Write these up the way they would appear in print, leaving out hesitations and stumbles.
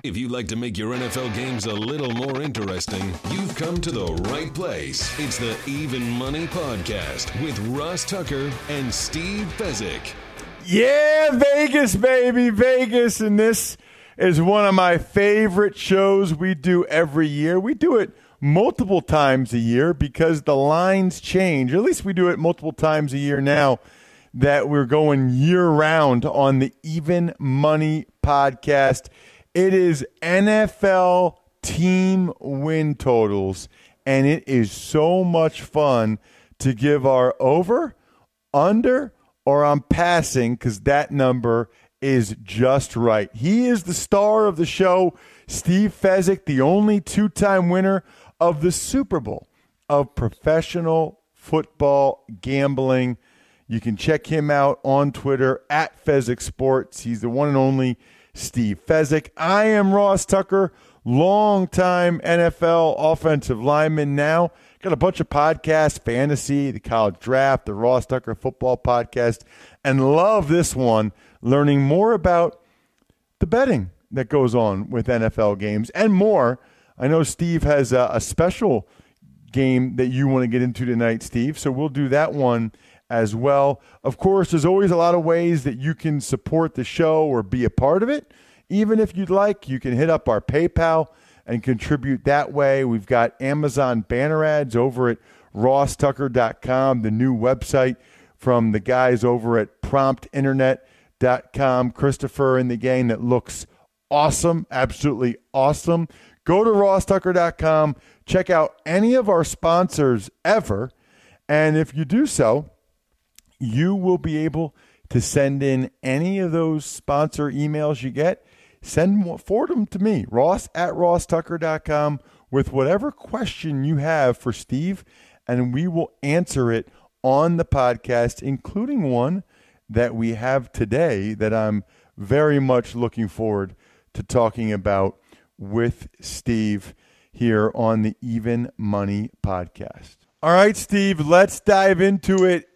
If you'd like to make your NFL games a little more interesting, you've come to the right place. It's the Even Money Podcast with Ross Tucker and Steve Fezzik. Yeah, Vegas, baby, Vegas. And this is one of my favorite shows we do every year. We do it multiple times a year because the lines change. At least we do it multiple times a year now that we're going year-round on the Even Money Podcast. It is NFL team win totals, and it is so much fun to give our over, under, or I'm passing because that number is just right. He is the star of the show, Steve Fezzik, the only two-time winner of the Super Bowl of professional football gambling. You can check him out on Twitter at Fezzik Sports. He's the one and only Steve Fezzik. I am Ross Tucker, longtime NFL offensive lineman now. Got a bunch of podcasts, fantasy, the college draft, the Ross Tucker football podcast, and love this one, learning more about the betting that goes on with NFL games and more. I know Steve has a special game that you want to get into tonight, Steve, so we'll do that one as well. Of course, there's always a lot of ways that you can support the show or be a part of it. Even if you'd like, you can hit up our PayPal and contribute that way. We've got Amazon banner ads over at rosstucker.com, the new website from the guys over at promptinternet.com. Christopher and the gang that looks awesome, absolutely awesome. Go to rosstucker.com, check out any of our sponsors ever, and if you do so, you will be able to send in any of those sponsor emails you get. Forward them to me, Ross at rosstucker.com, with whatever question you have for Steve, and we will answer it on the podcast, including one that we have today that I'm very much looking forward to talking about with Steve here on the Even Money Podcast. All right, Steve, let's dive into it.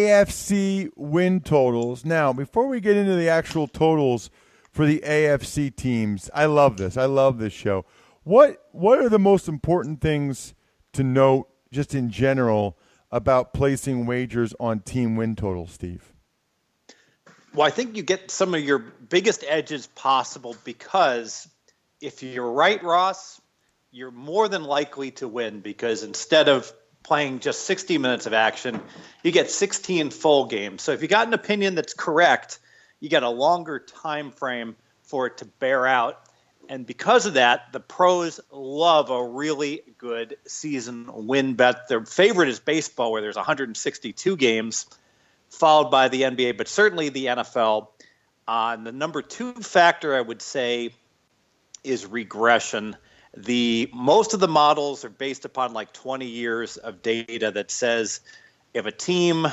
AFC win totals. Now, before we get into the actual totals for the AFC teams, I love this. I love this show. What are the most important things to note just in general about placing wagers on team win totals, Steve? Well, I think you get some of your biggest edges possible because if you're right, Ross, you're more than likely to win because instead of playing just 60 minutes of action, you get 16 full games. So if you got an opinion that's correct, you get a longer time frame for it to bear out. And because of that, the pros love a really good season win bet. Their favorite is baseball, where there's 162 games, followed by the NBA, but certainly the NFL. And the number two factor, I would say, is regression. Most of the models are based upon like 20 years of data that says if a team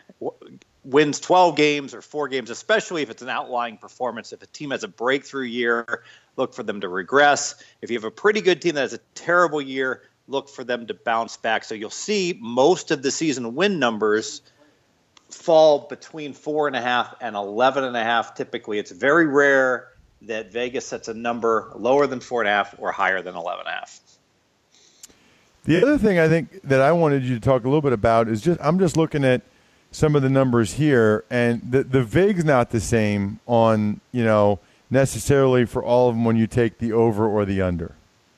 wins 12 games or 4 games, especially if it's an outlying performance, if a team has a breakthrough year, look for them to regress. If you have a pretty good team that has a terrible year, look for them to bounce back. So you'll see most of the season win numbers fall between 4.5 and 11.5. Typically, it's very rare that Vegas sets a number lower than 4.5 or higher than 11.5. The other thing I think that I wanted you to talk a little bit about is I'm just looking at some of the numbers here, and the VIG's not the same on, necessarily for all of them when you take the over or the under.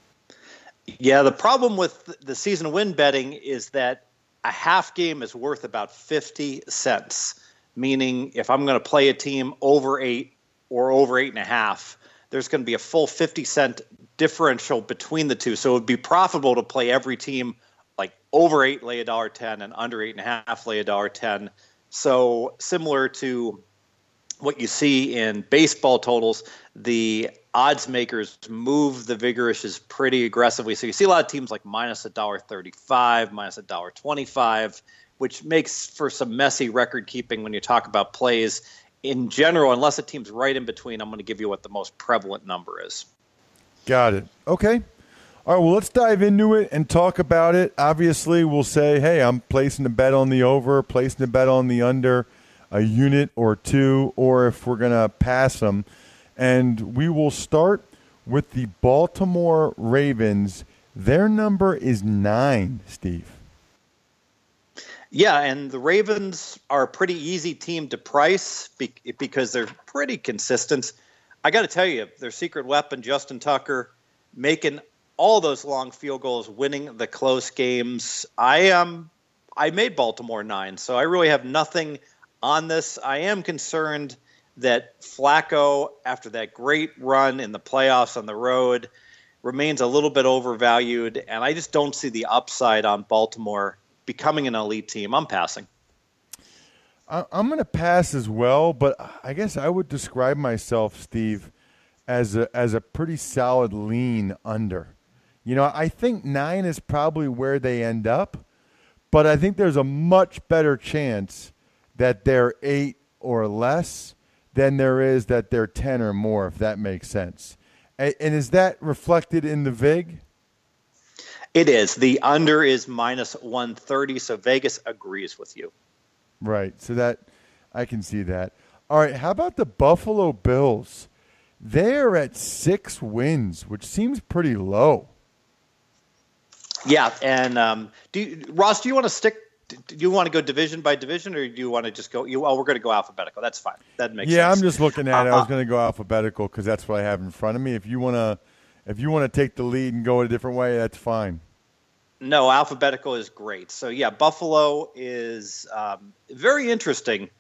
Yeah, the problem with the season win betting is that a half game is worth about 50 cents, meaning if I'm going to play a team over 8 or over 8.5, there's going to be a full 50-cent differential between the two. So it would be profitable to play every team like over 8, lay $1.10, and under 8.5, lay $1.10. So similar to what you see in baseball totals, the odds makers move the vigorish pretty aggressively. So you see a lot of teams like minus $1.35, minus $1.25, which makes for some messy record keeping when you talk about plays. In general, unless a team's right in between, I'm going to give you what the most prevalent number is. Got it. Okay. All right, well, let's dive into it and talk about it. Obviously, we'll say, hey, I'm placing a bet on the over, placing a bet on the under, a unit or two, or if we're going to pass them. And we will start with the Baltimore Ravens. Their number is 9, Steve. Yeah, and the Ravens are a pretty easy team to price because they're pretty consistent. I got to tell you, their secret weapon, Justin Tucker, making all those long field goals, winning the close games. I made Baltimore 9, so I really have nothing on this. I am concerned that Flacco, after that great run in the playoffs on the road, remains a little bit overvalued, and I just don't see the upside on Baltimore becoming an elite team. I'm passing. I'm going to pass as well, but I guess I would describe myself, Steve, as a pretty solid lean under. You know, I think 9 is probably where they end up, but I think there's a much better chance that they're 8 or less than there is that they're 10 or more, if that makes sense. And is that reflected in the VIG? It is. The under is minus 130, so Vegas agrees with you. Right, so that I can see that. All right, how about the Buffalo Bills? They're at 6 wins, which seems pretty low. Yeah, and Ross, do you want to stick? Do you want to go division by division, or do you want to just go? We're going to go alphabetical. That's fine. That makes sense. Yeah, I'm just looking at it. I was going to go alphabetical because that's what I have in front of me. If you want to take the lead and go a different way, that's fine. No, alphabetical is great. So yeah, Buffalo is very interesting.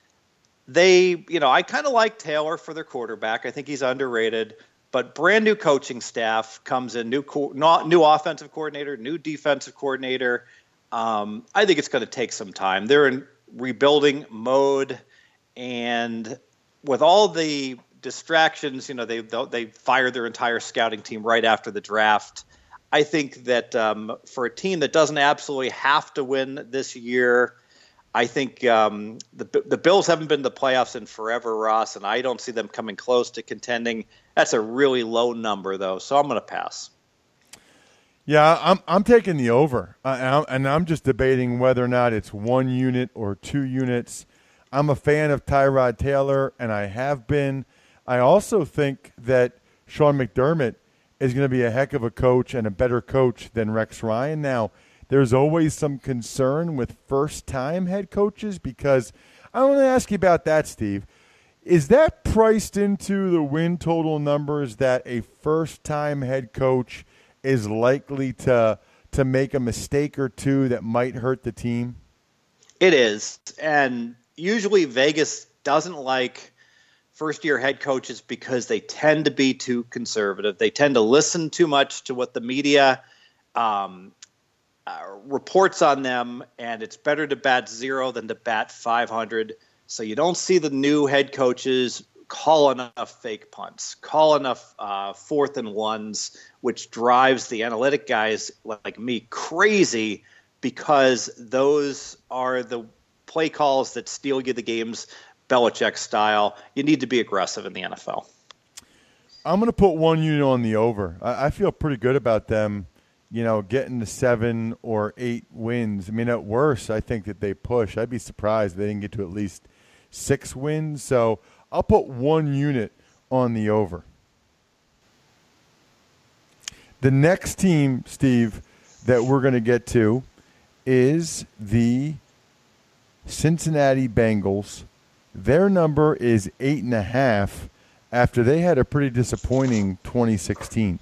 I kind of like Taylor for their quarterback. I think he's underrated. But brand new coaching staff comes in, new offensive coordinator, new defensive coordinator. I think it's going to take some time. They're in rebuilding mode, and with all the distractions, they fired their entire scouting team right after the draft. I think that for a team that doesn't absolutely have to win this year, I think the Bills haven't been to the playoffs in forever, Ross, and I don't see them coming close to contending. That's a really low number, though, so I'm going to pass. Yeah, I'm taking the over, and I'm just debating whether or not it's 1 unit or 2 units. I'm a fan of Tyrod Taylor, and I have been. I also think that Sean McDermott is going to be a heck of a coach and a better coach than Rex Ryan. Now, there's always some concern with first-time head coaches because I want to ask you about that, Steve. Is that priced into the win total numbers that a first-time head coach is likely to make a mistake or two that might hurt the team? It is. And usually Vegas doesn't like first-year head coaches because they tend to be too conservative. They tend to listen too much to what the media reports on them, and it's better to bat 0 than to bat 500. So you don't see the new head coaches call enough fake punts, call enough 4th and 1s, which drives the analytic guys like me crazy because those are the play calls that steal you the games, Belichick style. You need to be aggressive in the NFL. I'm going to put 1 unit on the over. I feel pretty good about them, getting to 7 or 8 wins. I mean, at worst, I think that they push. I'd be surprised if they didn't get to at least 6 wins. So I'll put 1 unit on the over. The next team, Steve, that we're going to get to is the Cincinnati Bengals. Their number is 8.5 after they had a pretty disappointing 2016.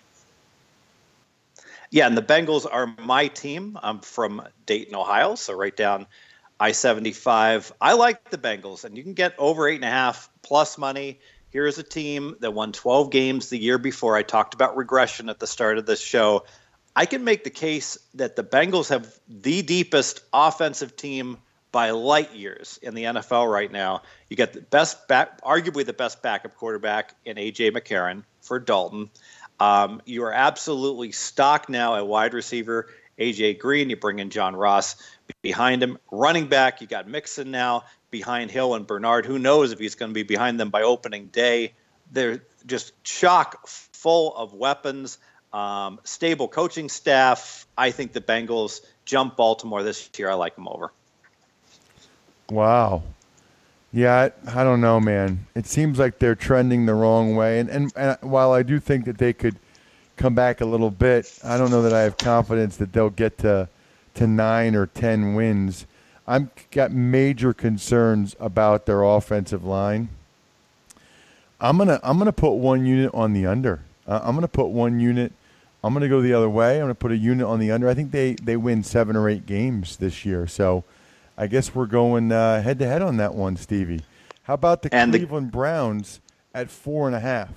Yeah, and the Bengals are my team. I'm from Dayton, Ohio, so right down I-75. I like the Bengals, and you can get over 8.5 plus money. Here's a team that won 12 games the year before. I talked about regression at the start of this show. I can make the case that the Bengals have the deepest offensive team by light years in the NFL right now. You got the arguably the best backup quarterback in A.J. McCarron for Dalton. You are absolutely stocked now at wide receiver, A.J. Green. You bring in John Ross behind him. Running back, you got Mixon now behind Hill and Bernard. Who knows if he's going to be behind them by opening day. They're just chock full of weapons, stable coaching staff. I think the Bengals jump Baltimore this year. I like them over. Wow. Yeah, I don't know, man. It seems like they're trending the wrong way. And while I do think that they could come back a little bit, I don't know that I have confidence that they'll get to 9 or 10 wins. I've got major concerns about their offensive line. I'm gonna put one unit on the under. I'm gonna put one unit. I'm gonna go the other way. I'm gonna put a unit on the under. I think they win 7 or 8 games this year. So I guess we're going head to head on that one, Stevie. How about the Cleveland Browns at 4.5?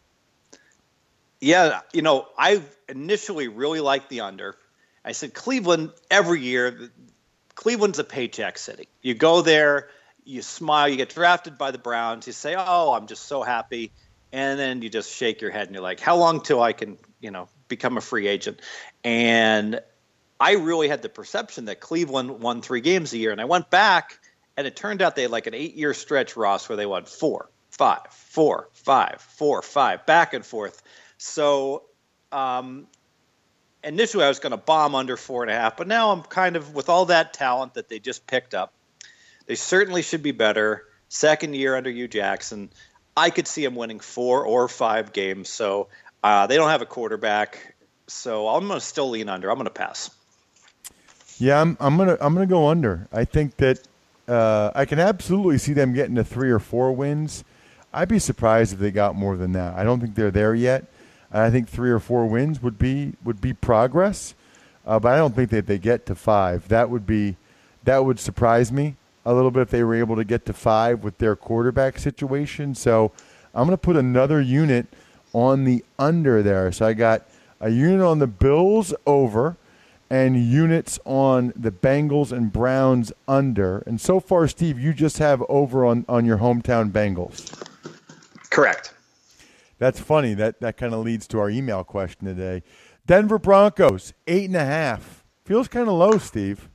Yeah, I initially really liked the under. I said Cleveland every year. Cleveland's a paycheck city. You go there, you smile, you get drafted by the Browns, you say, "Oh, I'm just so happy," and then you just shake your head and you're like, "How long till I can, become a free agent?" And I really had the perception that Cleveland won 3 games a year, and I went back, and it turned out they had like an 8-year stretch, Ross, where they won 4, 5, 4, 5, 4, 5, back and forth. So initially I was going to bomb under 4.5, but now I'm kind of, with all that talent that they just picked up, they certainly should be better. Second year under Hugh Jackson, I could see them winning 4 or 5 games. So they don't have a quarterback, so I'm going to still lean under. I'm going to pass. Yeah, I'm gonna go under. I think that I can absolutely see them getting to 3 or 4 wins. I'd be surprised if they got more than that. I don't think they're there yet. I think 3 or 4 wins would be progress, but I don't think that they get to 5. That would surprise me a little bit if they were able to get to 5 with their quarterback situation. So I'm going to put another unit on the under there. So I got a unit on the Bills over and units on the Bengals and Browns under. And so far, Steve, you just have over on your hometown Bengals. Correct. That's funny. That kind of leads to our email question today. Denver Broncos, 8.5. Feels kind of low, Steve.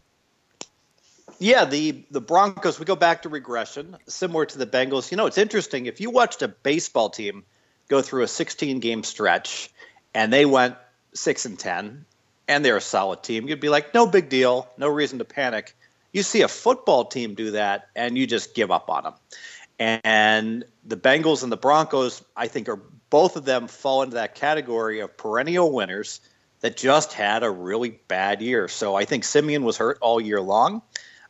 Yeah, the Broncos, we go back to regression, similar to the Bengals. It's interesting. If you watched a baseball team go through a 16-game stretch and they went 6-10, and they're a solid team, you'd be like, no big deal, no reason to panic. You see a football team do that, and you just give up on them. And the Bengals and the Broncos, I think, are both of them fall into that category of perennial winners that just had a really bad year. So I think Simeon was hurt all year long.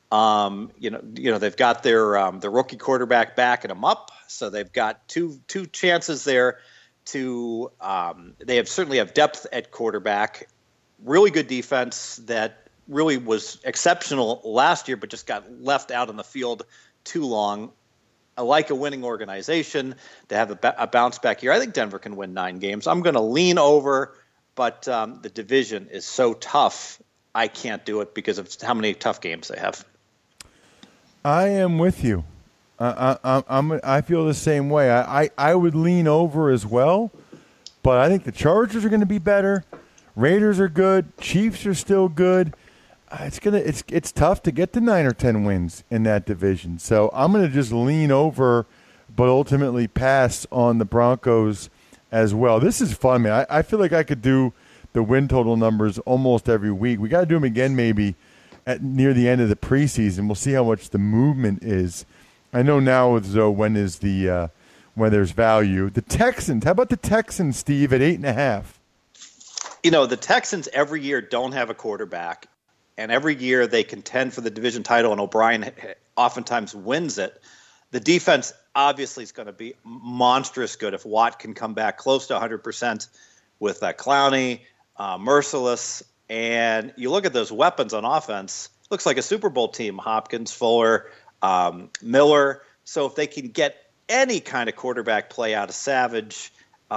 They've got their rookie quarterback backing them up, so they've got two chances there to. They certainly have depth at quarterback. Really good defense that really was exceptional last year, but just got left out on the field too long. I like a winning organization to have a bounce back year. I think Denver can win 9 games. I'm going to lean over, but the division is so tough, I can't do it because of how many tough games they have. I am with you. I feel the same way. I would lean over as well, but I think the Chargers are going to be better. Raiders are good. Chiefs are still good. It's tough to get to 9 or 10 wins in that division. So I'm going to just lean over, but ultimately pass on the Broncos as well. This is fun, man. I feel like I could do the win total numbers almost every week. We got to do them again maybe near the end of the preseason. We'll see how much the movement is. I know now with Zoe when there's value. The Texans. How about the Texans, Steve, at 8.5? The Texans every year don't have a quarterback, and every year they contend for the division title, and O'Brien oftentimes wins it. The defense obviously is going to be monstrous good if Watt can come back close to 100% with Clowney, Merciless, and you look at those weapons on offense, looks like a Super Bowl team, Hopkins, Fuller, Miller. So if they can get any kind of quarterback play out of Savage,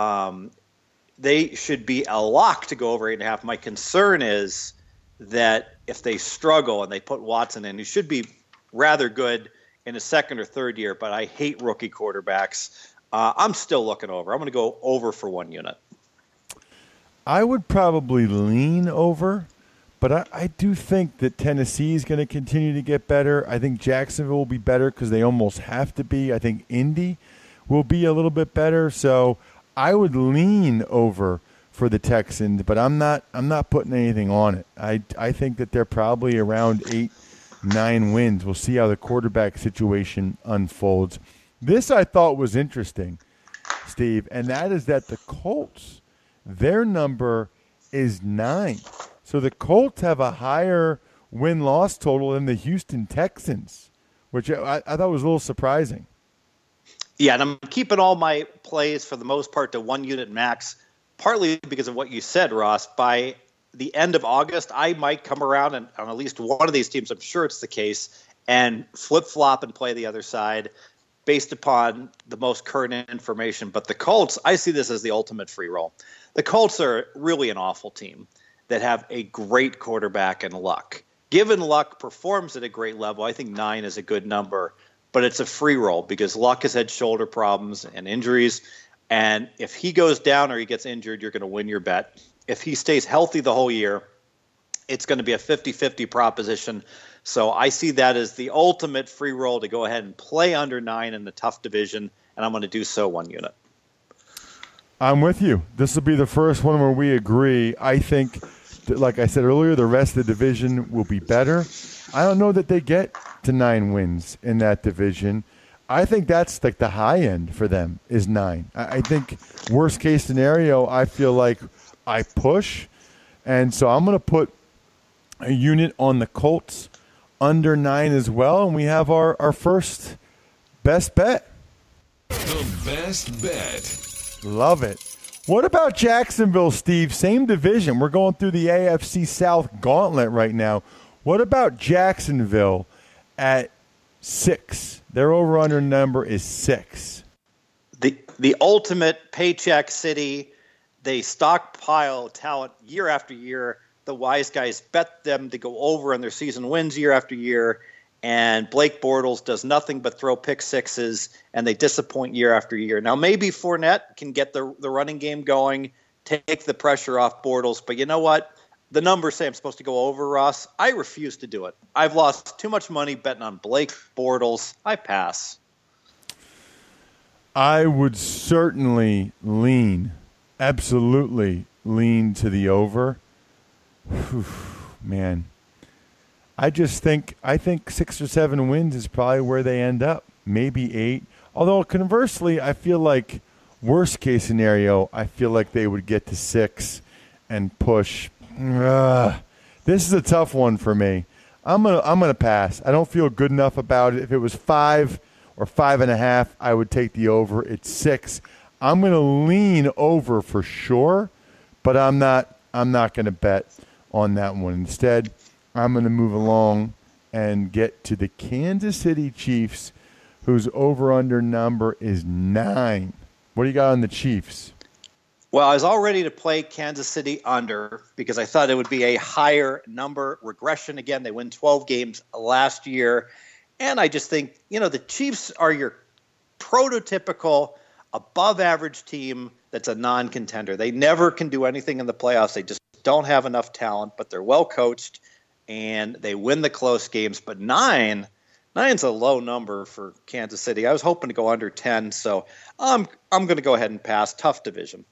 they should be a lock to go over 8.5. My concern is that if they struggle and they put Watson in, who should be rather good in his second or third year, but I hate rookie quarterbacks, I'm still looking over. I'm going to go over for 1 unit. I would probably lean over, but I do think that Tennessee is going to continue to get better. I think Jacksonville will be better because they almost have to be. I think Indy will be a little bit better. So I would lean over for the Texans, but I'm not putting anything on it. I think that they're probably around 8 9 wins. We'll see how the quarterback situation unfolds. This I thought was interesting, Steve, and that is that the Colts, their number is 9. So the Colts have a higher win-loss total than the Houston Texans, which I thought was a little surprising. Yeah, and I'm keeping all my plays for the most part to 1 unit max, partly because of what you said, Ross. By the end of August, I might come around and on at least one of these teams, I'm sure it's the case, and flip-flop and play the other side based upon the most current information. But the Colts, I see this as the ultimate free roll. The Colts are really an awful team that have a great quarterback and Luck. Given Luck performs at a great level, I think 9 is a good number. But it's a free roll because Luck has had shoulder problems and injuries. And if he goes down or he gets injured, you're going to win your bet. If he stays healthy the whole year, it's going to be a 50-50 proposition. So I see that as the ultimate free roll to go ahead and play under 9 in the tough division, and I'm going to do so 1 unit. I'm with you. This will be the first one where we agree. I think, like I said earlier, the rest of the division will be better. I don't know that they get to 9 wins in that division. I think that's like the high end for them is 9. I think worst case scenario, I feel like I push. And so I'm going to put a unit on the Colts under 9 as well. And we have our first best bet. The best bet. Love it. What about Jacksonville, Steve? Same division. We're going through the AFC South gauntlet right now. What about Jacksonville at 6? Their over-under number is 6. The ultimate paycheck city. They stockpile talent year after year. The wise guys bet them to go over on their season wins year after year. And Blake Bortles does nothing but throw pick sixes, and they disappoint year after year. Now, maybe Fournette can get the running game going, take the pressure off Bortles. But you know what? The numbers say I'm supposed to go over, Ross. I refuse to do it. I've lost too much money betting on Blake Bortles. I pass. I would certainly absolutely lean to the over. Whew, man. I think 6 or 7 wins is probably where they end up. Maybe 8. Although conversely, I feel like worst case scenario, I feel like they would get to 6 and push. This is a tough one for me. I'm gonna pass. I don't feel good enough about it. If it was 5 or 5.5, I would take the over. It's 6. I'm gonna lean over for sure, but I'm not gonna bet on that one. Instead, I'm gonna move along and get to the Kansas City Chiefs, whose over/under number is 9. What do you got on the Chiefs? Well, I was all ready to play Kansas City under because I thought it would be a higher number. Regression again. They win 12 games last year. And I just think, the Chiefs are your prototypical above-average team that's a non-contender. They never can do anything in the playoffs. They just don't have enough talent, but they're well-coached, and they win the close games. But 9's a low number for Kansas City. I was hoping to go under 10, so I'm going to go ahead and pass. Tough division.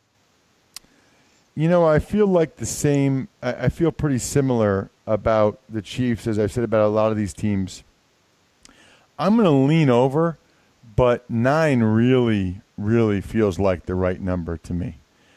I feel like the same. I feel pretty similar about the Chiefs as I've said about a lot of these teams. I'm going to lean over, but 9 really, really feels like the right number to me.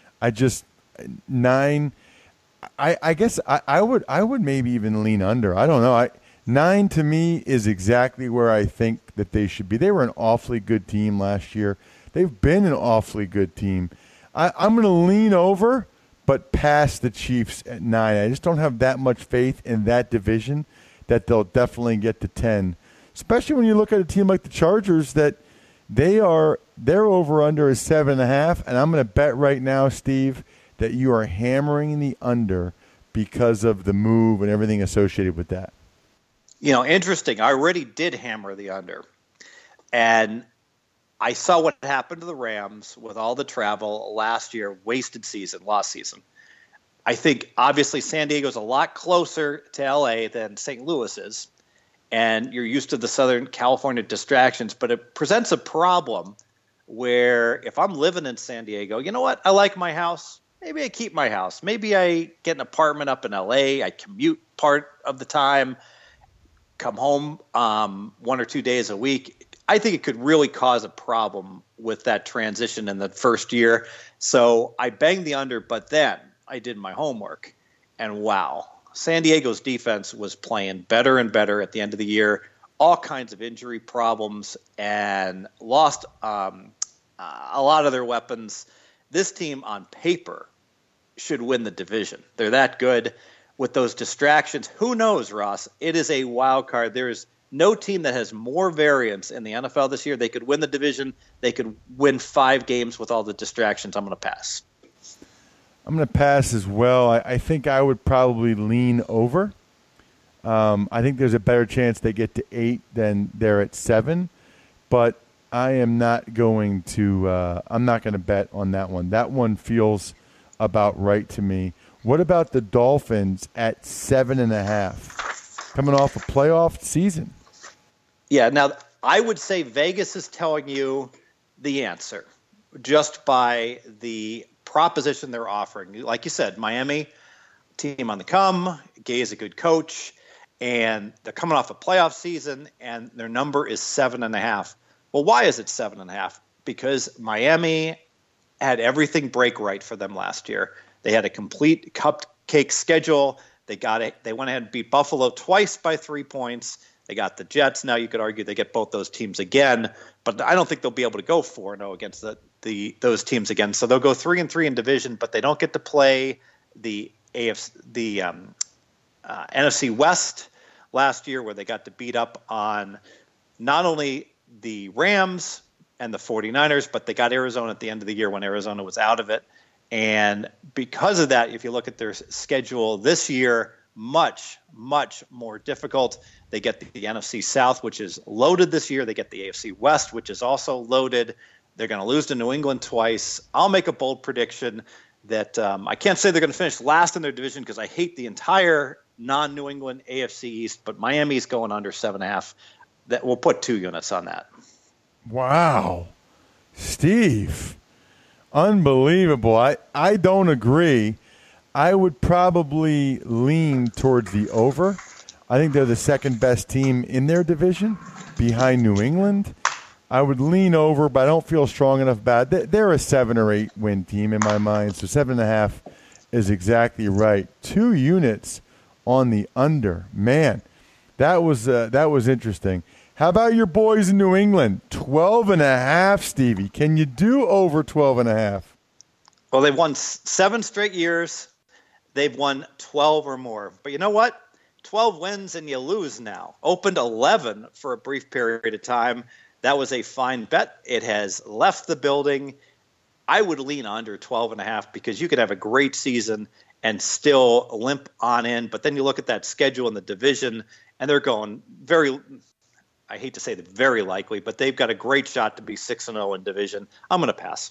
9. I guess I would maybe even lean under. I don't know. 9 to me is exactly where I think that they should be. They were an awfully good team last year. They've been an awfully good team. I'm going to lean over, but pass the Chiefs at 9. I just don't have that much faith in that division that they'll definitely get to 10. Especially when you look at a team like the Chargers, that their over-under is 7.5, and I'm going to bet right now, Steve, that you are hammering the under because of the move and everything associated with that. Interesting. I already did hammer the under. And I saw what happened to the Rams with all the travel last year, lost season. I think, obviously, San Diego's a lot closer to L.A. than St. Louis is. And you're used to the Southern California distractions, but it presents a problem where if I'm living in San Diego, you know what? I like my house. Maybe I keep my house. Maybe I get an apartment up in L.A. I commute part of the time. come home 1 or 2 days a week, I think it could really cause a problem with that transition in the first year. So I banged the under, but then I did my homework, and wow, San Diego's defense was playing better and better at the end of the year. All kinds of injury problems and lost a lot of their weapons. This team on paper should win the division. They're that good. With those distractions, who knows, Ross? It is a wild card. There is no team that has more variance in the NFL this year. They could win the division. They could win 5 games with all the distractions. I'm going to pass. I'm going to pass as well. I think I would probably lean over. I think there's a better chance they get to 8 than they're at 7. But I am not going to I'm not going to bet on that one. That one feels about right to me. What about the Dolphins at 7.5, coming off a playoff season? Yeah, now I would say Vegas is telling you the answer just by the proposition they're offering. Like you said, Miami, team on the come, Gay is a good coach, and they're coming off a playoff season, and their number is 7.5. Well, why is it 7.5? Because Miami had everything break right for them last year. They had a complete cupcake schedule. They got it. They went ahead and beat Buffalo twice by 3 points. They got the Jets. Now you could argue they get both those teams again, but I don't think they'll be able to go 4-0 against those teams again. So they'll go 3-3 in division, but they don't get to play the NFC West last year, where they got to beat up on not only the Rams and the 49ers, but they got Arizona at the end of the year when Arizona was out of it. And because of that, if you look at their schedule this year, much, much more difficult. They get the NFC South, which is loaded this year. They get the AFC West, which is also loaded. They're going to lose to New England twice. I'll make a bold prediction that I can't say they're going to finish last in their division because I hate the entire non-New England AFC East, but Miami's going under 7.5. That we'll put 2 units on that. Wow. Steve. Unbelievable. I don't agree. I would probably lean towards the over. I think they're the second best team in their division behind New England. I would lean over, but I don't feel strong enough about it. They're a 7 or 8 win team in my mind, so 7.5 is exactly right. 2 units on the under. Man, that was interesting. How about your boys in New England? 12.5, Stevie. Can you do over 12.5? Well, they've won 7 straight years. They've won 12 or more. But you know what? 12 wins and you lose now. Opened 11 for a brief period of time. That was a fine bet. It has left the building. I would lean under 12.5 because you could have a great season and still limp on in. But then you look at that schedule in the division, and they're going very – I hate to say that very likely, but they've got a great shot to be 6-0 in division. I'm going to pass.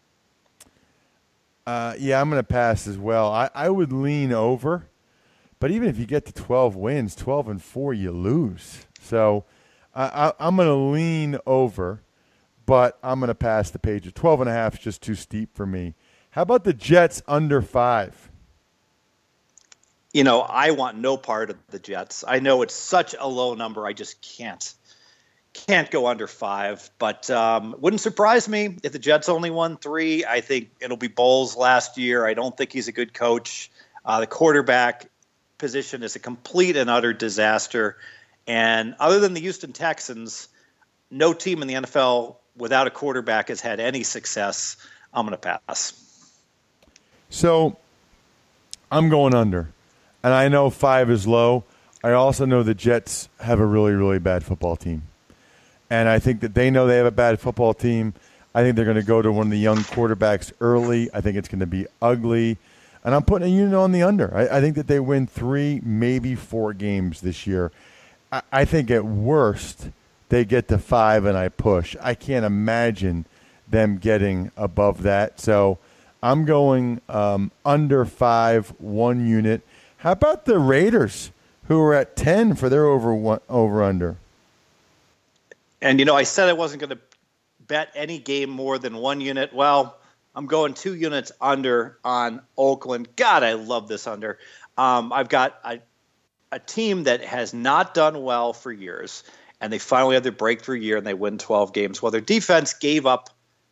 Yeah, I'm going to pass as well. I would lean over, but even if you get to 12 wins, 12-4, you lose. So I'm going to lean over, but I'm going to pass the page. 12.5 is just too steep for me. How about the Jets under 5? You know, I want no part of the Jets. I know it's such a low number. I just can't go under 5. But wouldn't surprise me if the Jets only won 3. I think it'll be Bowles last year. I don't think he's a good coach. The quarterback position is a complete and utter disaster. And other than the Houston Texans, no team in the NFL without a quarterback has had any success. I'm going to pass. So I'm going under. And I know 5 is low. I also know the Jets have a really, really bad football team. And I think that they know they have a bad football team. I think they're going to go to one of the young quarterbacks early. I think it's going to be ugly. And I'm putting a unit on the under. I think that they win 3, maybe 4 games this year. I think at worst they get to 5 and I push. I can't imagine them getting above that. So I'm going under 5, 1 unit. How about the Raiders, who are at 10 for their over-under? And, you know, I said I wasn't going to bet any game more than 1 unit. Well, I'm going 2 units under on Oakland. God, I love this under. I've got a team that has not done well for years, and they finally had their breakthrough year and they win 12 games. Well, their defense gave up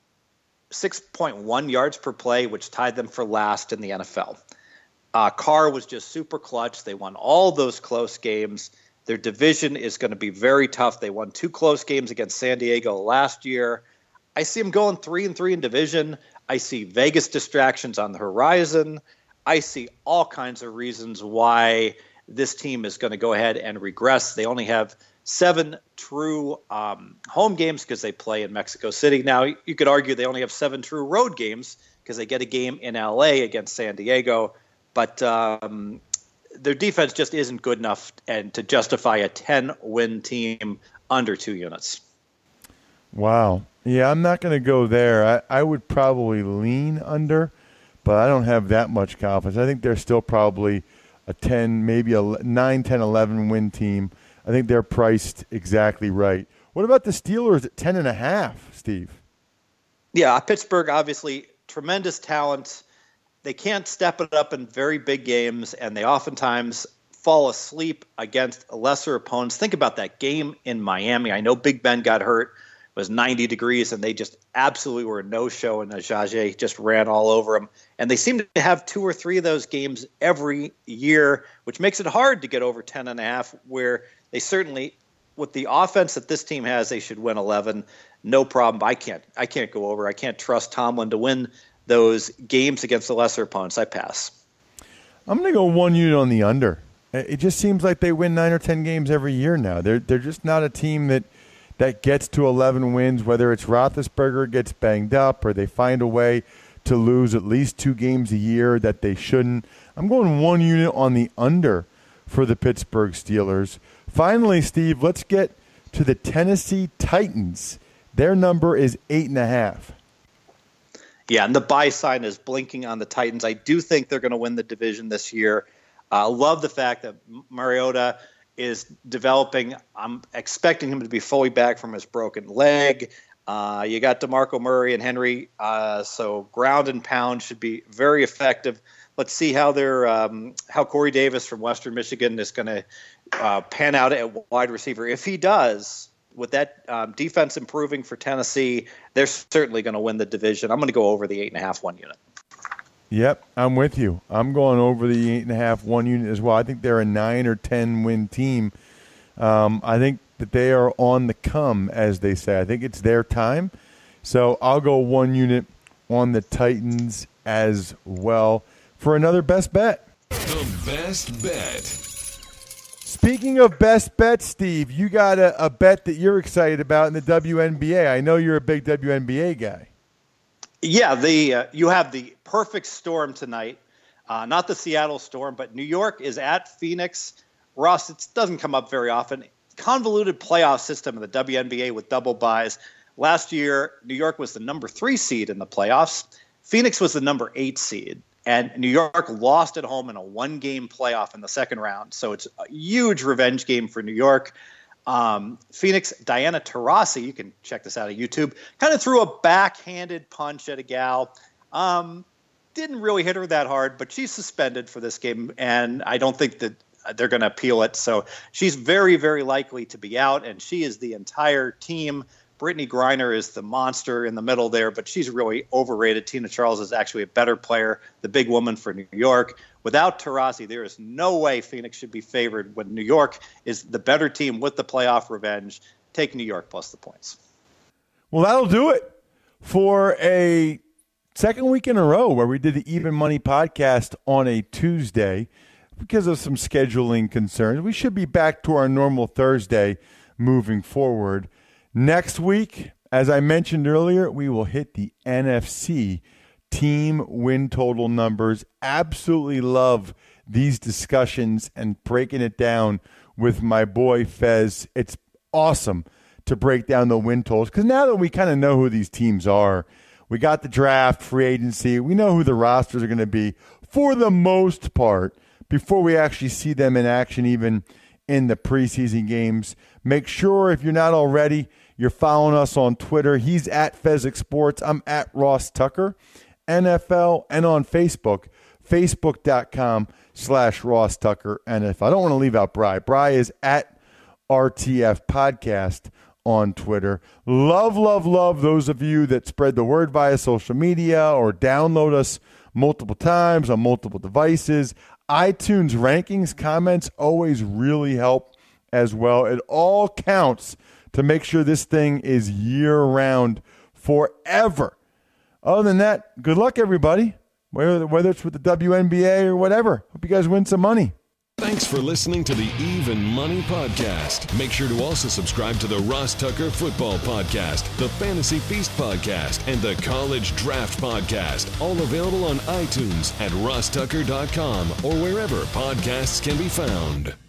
6.1 yards per play, which tied them for last in the NFL. Carr was just super clutch. They won all those close games. Their division is going to be very tough. They won 2 close games against San Diego last year. I see them going 3-3 in division. I see Vegas distractions on the horizon. I see all kinds of reasons why this team is going to go ahead and regress. They only have 7 true home games because they play in Mexico City. Now, you could argue they only have 7 true road games because they get a game in LA against San Diego. But their defense just isn't good enough and to justify a 10-win team under 2 units. Wow. Yeah, I'm not going to go there. I would probably lean under, but I don't have that much confidence. I think they're still probably a 10, maybe a 9, 10, 11 win team. I think they're priced exactly right. What about the Steelers at 10.5, Steve? Yeah, Pittsburgh, obviously, tremendous talent. They can't step it up in very big games, and they oftentimes fall asleep against lesser opponents. Think about that game in Miami. I know Big Ben got hurt. It was 90 degrees, and they just absolutely were a no-show, and Ajayi just ran all over them. And they seem to have 2 or 3 of those games every year, which makes it hard to get over 10.5, where they certainly, with the offense that this team has, they should win 11. No problem. I can't go over. I can't trust Tomlin to win those games against the lesser opponents. I pass. I'm going to go 1 unit on the under. It just seems like they win 9 or 10 games every year now. They're just not a team that gets to 11 wins, whether it's Roethlisberger gets banged up or they find a way to lose at least 2 games a year that they shouldn't. I'm going 1 unit on the under for the Pittsburgh Steelers. Finally, Steve, let's get to the Tennessee Titans. Their number is 8.5. Yeah, and the buy sign is blinking on the Titans. I do think they're going to win the division this year. I love the fact that Mariota is developing. I'm expecting him to be fully back from his broken leg. You got DeMarco Murray and Henry, so ground and pound should be very effective. Let's see how how Corey Davis from Western Michigan is going to pan out at wide receiver. If he does, with that defense improving for Tennessee, they're certainly going to win the division. I'm going to go over the 8.5 1 unit. Yep, I'm with you. I'm going over the 8.5 1 unit as well. I think they're a 9 or 10 win team. I think that they are on the come, as they say. I think it's their time. So I'll go 1 unit on the Titans as well for another best bet. The best bet. Speaking of best bets, Steve, you got a bet that you're excited about in the WNBA. I know you're a big WNBA guy. Yeah, you have the perfect storm tonight. Not the Seattle Storm, but New York is at Phoenix. Ross, it doesn't come up very often. Convoluted playoff system in the WNBA with double byes. Last year, New York was the number 3 seed in the playoffs. Phoenix was the number 8 seed. And New York lost at home in a 1-game playoff in the second round. So it's a huge revenge game for New York. Phoenix, Diana Taurasi, you can check this out on YouTube, kind of threw a backhanded punch at a gal. Didn't really hit her that hard, but she's suspended for this game, and I don't think that they're going to appeal it. So she's very, very likely to be out, and she is the entire team. Brittany Griner is the monster in the middle there, but she's really overrated. Tina Charles is actually a better player, the big woman for New York. Without Taurasi, there is no way Phoenix should be favored when New York is the better team with the playoff revenge. Take New York plus the points. Well, that'll do it for a second week in a row where we did the Even Money podcast on a Tuesday because of some scheduling concerns. We should be back to our normal Thursday moving forward. Next week, as I mentioned earlier, we will hit the NFC team win total numbers. Absolutely love these discussions and breaking it down with my boy Fez. It's awesome to break down the win totals because now that we kind of know who these teams are, we got the draft, free agency, we know who the rosters are going to be for the most part before we actually see them in action, even in the preseason games. Make sure, if you're not already, you're following us on Twitter. He's at Fezzik Sports. I'm at Ross Tucker, NFL, and on Facebook Facebook.com/Ross Tucker. And if I don't want to leave out Bry is at RTF Podcast on Twitter. Love, love, love those of you that spread the word via social media or download us multiple times on multiple devices. iTunes rankings, comments always really help as well. It all counts to make sure this thing is year-round forever. Other than that, good luck, everybody, whether it's with the WNBA or whatever. Hope you guys win some money. Thanks for listening to the Even Money Podcast. Make sure to also subscribe to the Ross Tucker Football Podcast, the Fantasy Feast Podcast, and the College Draft Podcast. All available on iTunes at rosstucker.com or wherever podcasts can be found.